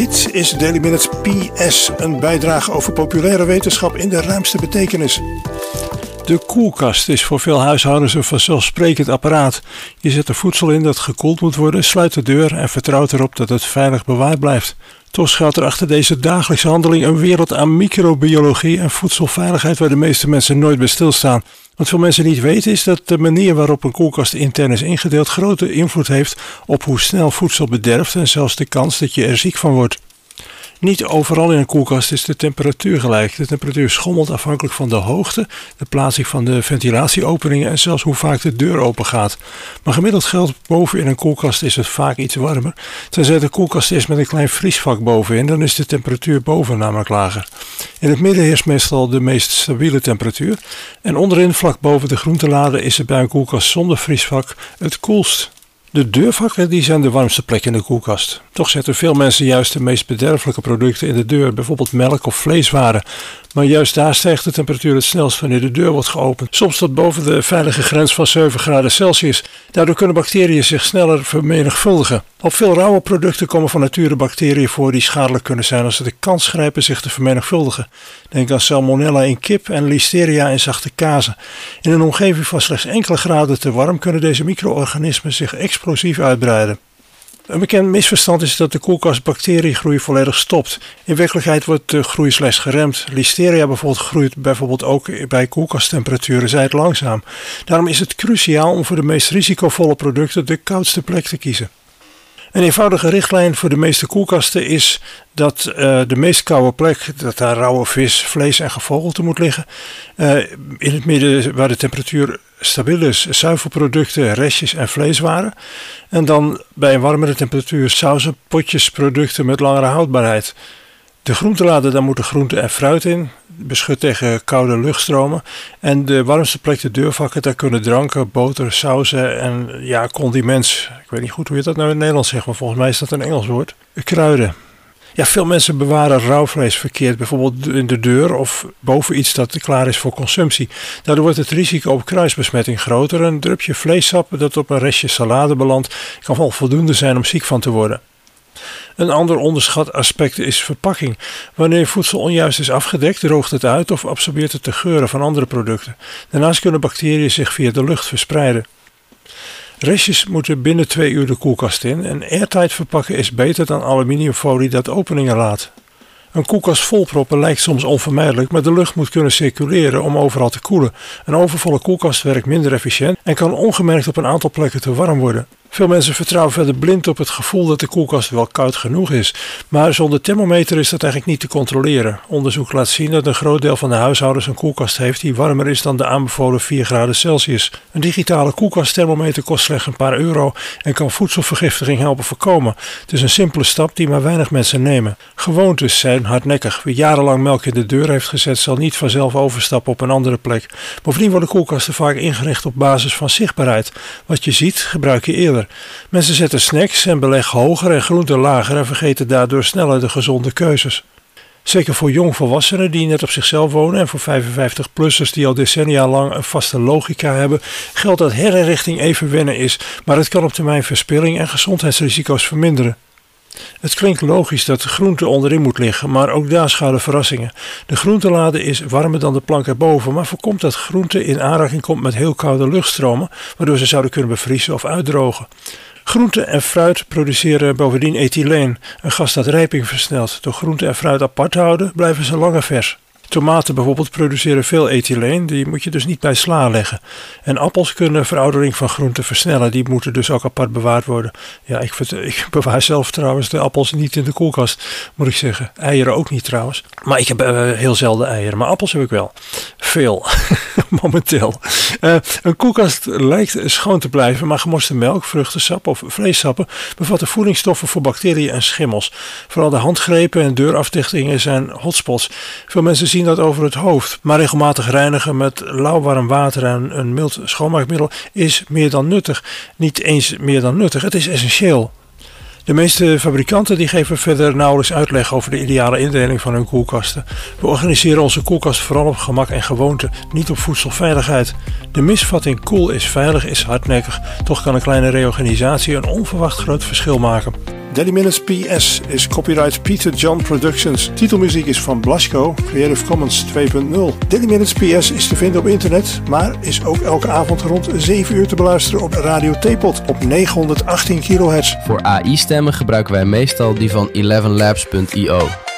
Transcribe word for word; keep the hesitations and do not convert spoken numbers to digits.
Dit is Daily Minutes P S, een bijdrage over populaire wetenschap in de ruimste betekenis. De koelkast is voor veel huishoudens een vanzelfsprekend apparaat. Je zet er voedsel in dat gekoeld moet worden, sluit de deur en vertrouwt erop dat het veilig bewaard blijft. Toch schuilt er achter deze dagelijkse handeling een wereld aan microbiologie en voedselveiligheid waar de meeste mensen nooit bij stilstaan. Wat veel mensen niet weten is dat de manier waarop een koelkast intern is ingedeeld grote invloed heeft op hoe snel voedsel bederft en zelfs de kans dat je er ziek van wordt. Niet overal in een koelkast is de temperatuur gelijk. De temperatuur schommelt afhankelijk van de hoogte, de plaatsing van de ventilatieopeningen en zelfs hoe vaak de deur open gaat. Maar gemiddeld geldt, boven in een koelkast is het vaak iets warmer. Tenzij de koelkast is met een klein vriesvak bovenin, dan is de temperatuur boven namelijk lager. In het midden heerst meestal de meest stabiele temperatuur. En onderin, vlak boven de groentelader, is het bij een koelkast zonder vriesvak het koelst. De deurvakken die zijn de warmste plek in de koelkast. Toch zetten veel mensen juist de meest bederfelijke producten in de deur, bijvoorbeeld melk of vleeswaren. Maar juist daar stijgt de temperatuur het snelst wanneer de deur wordt geopend. Soms tot boven de veilige grens van zeven graden Celsius. Daardoor kunnen bacteriën zich sneller vermenigvuldigen. Op veel rauwe producten komen van nature bacteriën voor die schadelijk kunnen zijn als ze de kans grijpen zich te vermenigvuldigen. Denk aan salmonella in kip en listeria in zachte kazen. In een omgeving van slechts enkele graden te warm kunnen deze micro-organismen zich explosief uitbreiden. Een bekend misverstand is dat de koelkast bacteriegroei volledig stopt. In werkelijkheid wordt de groei slechts geremd. Listeria bijvoorbeeld groeit bijvoorbeeld ook bij koelkasttemperaturen zijt langzaam. Daarom is het cruciaal om voor de meest risicovolle producten de koudste plek te kiezen. Een eenvoudige richtlijn voor de meeste koelkasten is dat uh, de meest koude plek, dat daar rauwe vis, vlees en gevogelte moet liggen. Uh, in het midden waar de temperatuur stabiel is, zuivelproducten, restjes en vleeswaren. En dan bij een warmere temperatuur sauzen, potjes, producten met langere houdbaarheid. De groentelader, daar moeten groenten en fruit in, beschut tegen koude luchtstromen. En de warmste plek, de deurvakken, daar kunnen dranken, boter, sauzen en ja, condiments. Ik weet niet goed hoe je dat nou in het Nederlands zegt, maar volgens mij is dat een Engels woord. Kruiden. Ja, veel mensen bewaren rauw vlees verkeerd, bijvoorbeeld in de deur of boven iets dat klaar is voor consumptie. Daardoor wordt het risico op kruisbesmetting groter. Een drupje vleessap dat op een restje salade belandt, kan wel voldoende zijn om ziek van te worden. Een ander onderschat aspect is verpakking. Wanneer voedsel onjuist is afgedekt, droogt het uit of absorbeert het de geuren van andere producten. Daarnaast kunnen bacteriën zich via de lucht verspreiden. Restjes moeten binnen twee uur de koelkast in en airtight verpakken is beter dan aluminiumfolie dat openingen laat. Een koelkast volproppen lijkt soms onvermijdelijk, maar de lucht moet kunnen circuleren om overal te koelen. Een overvolle koelkast werkt minder efficiënt en kan ongemerkt op een aantal plekken te warm worden. Veel mensen vertrouwen verder blind op het gevoel dat de koelkast wel koud genoeg is. Maar zonder thermometer is dat eigenlijk niet te controleren. Onderzoek laat zien dat een groot deel van de huishoudens een koelkast heeft die warmer is dan de aanbevolen vier graden Celsius. Een digitale koelkastthermometer kost slechts een paar euro en kan voedselvergiftiging helpen voorkomen. Het is een simpele stap die maar weinig mensen nemen. Gewoontes zijn hardnekkig. Wie jarenlang melk in de deur heeft gezet zal niet vanzelf overstappen op een andere plek. Bovendien worden koelkasten vaak ingericht op basis van zichtbaarheid. Wat je ziet, gebruik je eerder. Mensen zetten snacks en beleg hoger en groenten lager en vergeten daardoor sneller de gezonde keuzes. Zeker voor jongvolwassenen die net op zichzelf wonen en voor vijfenvijftig-plussers die al decennia lang een vaste logica hebben, geldt dat herinrichting even wennen is, maar het kan op termijn verspilling en gezondheidsrisico's verminderen. Het klinkt logisch dat de groente onderin moet liggen, maar ook daar schuilen verrassingen. De groentelader is warmer dan de plank erboven, maar voorkomt dat groente in aanraking komt met heel koude luchtstromen, waardoor ze zouden kunnen bevriezen of uitdrogen. Groente en fruit produceren bovendien ethyleen, een gas dat rijping versnelt. Door groente en fruit apart te houden, blijven ze langer vers. Tomaten bijvoorbeeld produceren veel ethyleen, die moet je dus niet bij sla leggen. En appels kunnen veroudering van groenten versnellen, die moeten dus ook apart bewaard worden. Ja, ik, ik bewaar zelf trouwens de appels niet in de koelkast, moet ik zeggen. Eieren ook niet trouwens. Maar ik heb uh, heel zelden eieren, maar appels heb ik wel. Veel, momenteel. Uh, een koelkast lijkt schoon te blijven, maar gemorste melk, vruchtensap of vleessappen bevatten voedingsstoffen voor bacteriën en schimmels. Vooral de handgrepen en deurafdichtingen zijn hotspots. Veel mensen zien dat over het hoofd, maar regelmatig reinigen met lauwwarm water en een mild schoonmaakmiddel is meer dan nuttig. Niet eens meer dan nuttig, het is essentieel. De meeste fabrikanten die geven verder nauwelijks uitleg over de ideale indeling van hun koelkasten. We organiseren onze koelkast vooral op gemak en gewoonte, niet op voedselveiligheid. De misvatting koel is veilig is hardnekkig, toch kan een kleine reorganisatie een onverwacht groot verschil maken. Daily Minutes P S is copyright Peter John Productions. Titelmuziek is van Blasco, Creative Commons twee punt nul. Daily Minutes P S is te vinden op internet, maar is ook elke avond rond zeven uur te beluisteren op Radio Theepot op negenhonderdachttien kilohertz. Voor A I-stemmen gebruiken wij meestal die van eleven labs punt i o.